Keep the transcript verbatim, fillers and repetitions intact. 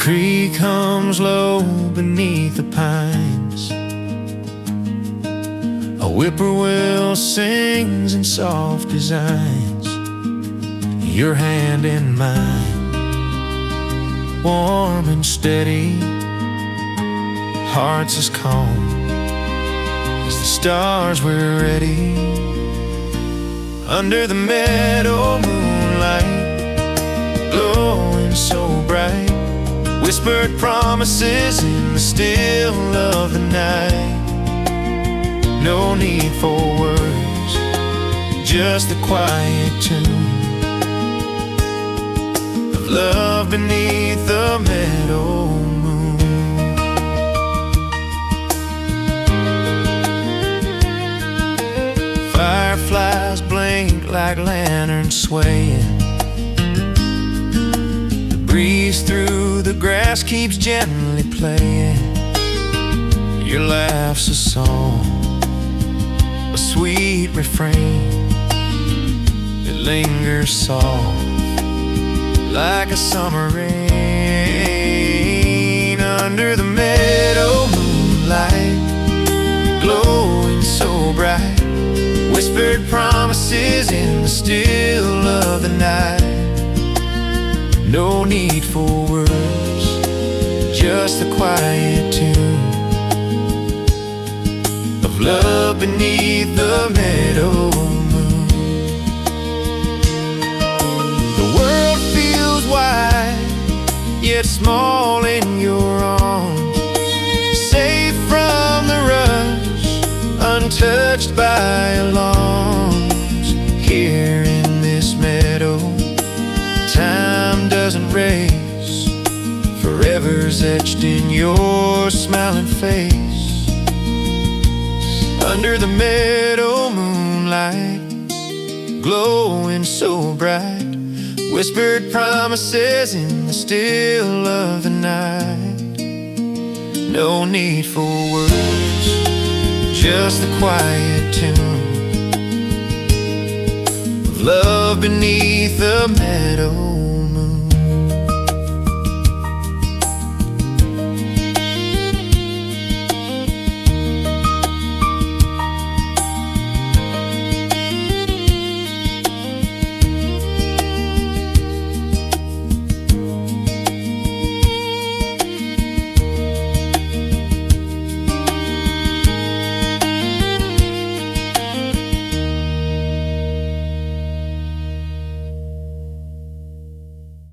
creek hums low beneath the pines. A whippoorwill sings in soft designs. Your hand in mine, warm and steady, hearts as calm as the stars. We're ready under the meadow moonlight, glowing so bright. Whispered promises in the still of the night. No need for words, just the quiet tune of love beneath the meadow moon. Fireflies blink like lanterns swaying. The breeze through the grass keeps gently playing. Your laugh's a song, a sweet refrain that lingers soft like a summer rain. Under the meadow moonlight, glowing so bright. Whispered promises in the still of the night. No need for words, just the quiet tune of love beneath the meadow moon. The world feels wide, yet small in your arms. Safe from the rush, untouched by alarms. Here in this meadow, time doesn't race. Forever's etched in your smiling face. Under the meadow moonlight, glowing so bright. Whispered promises in the still of the night. No need for words, just the quiet tune of love beneath the meadow